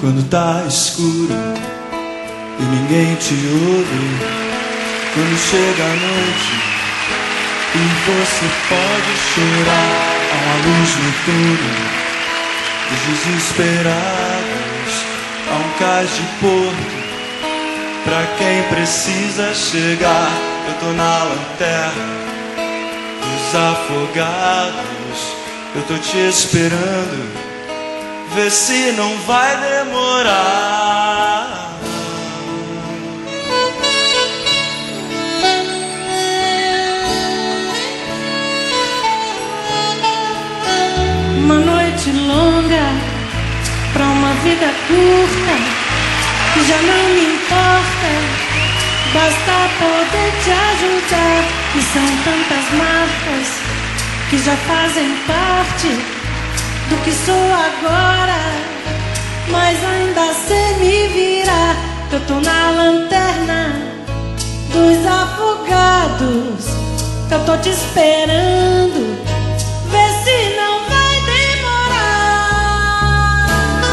Quando tá escuro e ninguém te ouve, quando chega a noite e você pode chorar, há uma luz no túnel dos desesperados, há um cais de porto pra quem precisa chegar. Eu tô na lanterna dos afogados, eu tô te esperando, vê se não vai demorar. Uma noite longa pra uma vida curta, que já não me importa, basta poder te ajudar. E são tantas marcas que já fazem parte do que sou agora, mas ainda sei me virar. Eu tô na lanterna dos afogados, eu tô te esperando, vê se não vai demorar.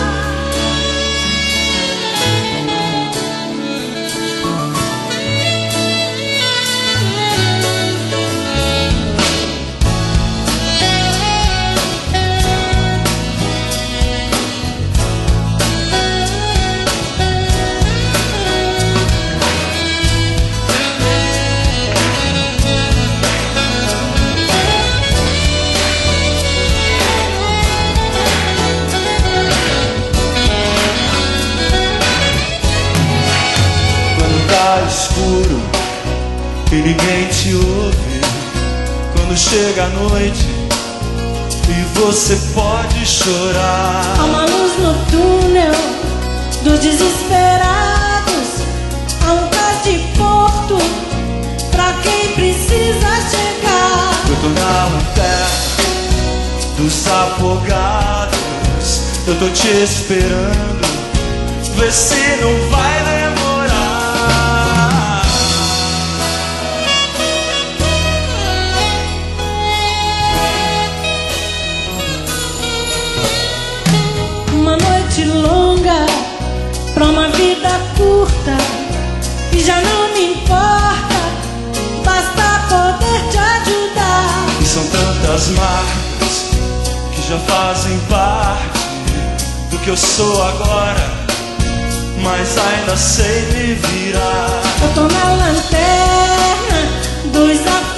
Escuro e ninguém te ouve, quando chega a noite e você pode chorar. Há uma luz no túnel dos desesperados, há um cais de porto pra quem precisa chegar. Eu tô na lanterna dos afogados, eu tô te esperando, vê se não vai demorar. Longa pra uma vida curta, que já não me importa, basta poder te ajudar. E são tantas marcas que já fazem parte do que eu sou agora, mas ainda sei me virar. Eu tô na lanterna dos